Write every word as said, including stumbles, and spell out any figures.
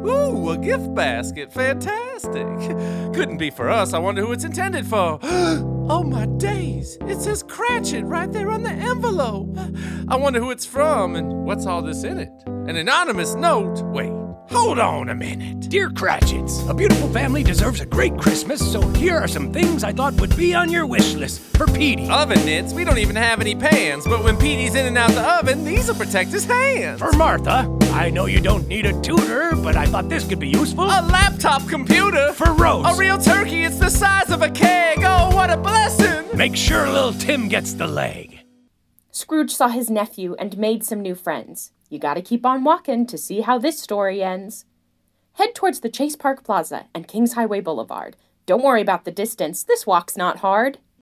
Ooh, a gift basket. Fantastic. Couldn't be for us. I wonder who it's intended for. Oh, my days. It says Cratchit right there on the envelope. I wonder who it's from and what's all this in it. An anonymous note. Wait, hold on a minute. Dear Cratchits, a beautiful family deserves a great Christmas, so here are some things I thought would be on your wish list for Petey. Oven mitts? We don't even have any pans, but when Petey's in and out the oven, these'll protect his hands. For Martha, I know you don't need a tutor, but I thought this could be useful. A laptop computer. For Rose. A real turkey, it's the size of a keg. Oh, what a blessing. Make sure little Tim gets the leg. Scrooge saw his nephew and made some new friends. You gotta keep on walking to see how this story ends. Head towards the Chase Park Plaza and Kings Highway Boulevard. Don't worry about the distance, this walk's not hard.